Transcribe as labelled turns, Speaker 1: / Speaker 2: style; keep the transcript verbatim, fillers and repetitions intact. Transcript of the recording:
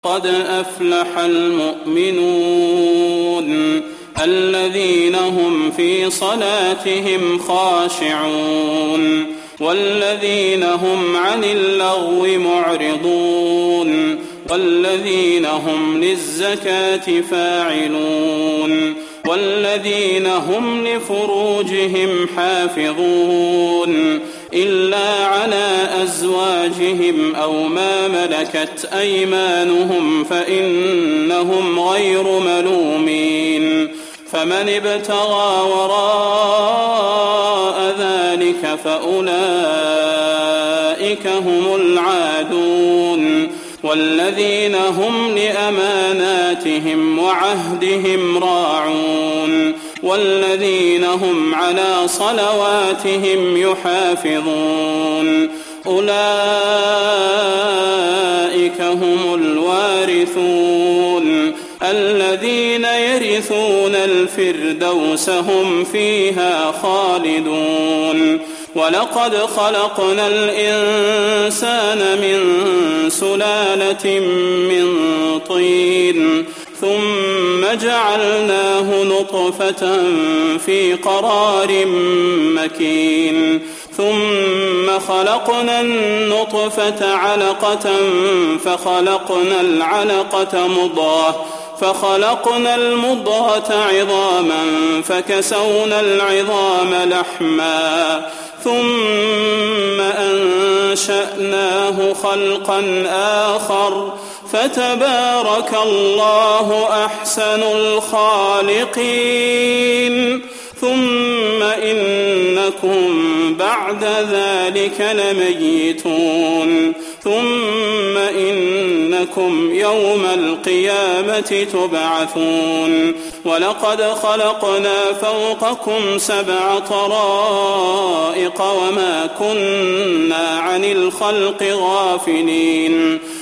Speaker 1: قد أفلح المؤمنون الذين هم في صلاتهم خاشعون والذين هم عن اللغو معرضون والذين هم للزكاة فاعلون والذين هم لفروجهم حافظون إلا على أزواجهم أو ما ملكت أيمانهم فإنهم غير ملومين فمن ابتغى وراء ذلك فأولئك هم العادون والذين هم لأماناتهم وعهدهم راعون والذين هم على صلواتهم يحافظون أولئك هم الوارثون الذين يرثون الفردوس هم فيها خالدون ولقد خلقنا الإنسان من سلالة من طين ثم جعلناه نطفة في قرار مكين ثم خلقنا النطفة علقة فخلقنا العلقة مضغة فخلقنا المضغة عظاما فكسونا العظام لحما ثم أنشأناه خلقا آخر فتبارك الله أحسن الخالقين ثم إنكم بعد ذلك لميتون ثم إنكم يوم القيامة تبعثون ولقد خلقنا فوقكم سبع طرائق وما كنا عن الخلق غافلين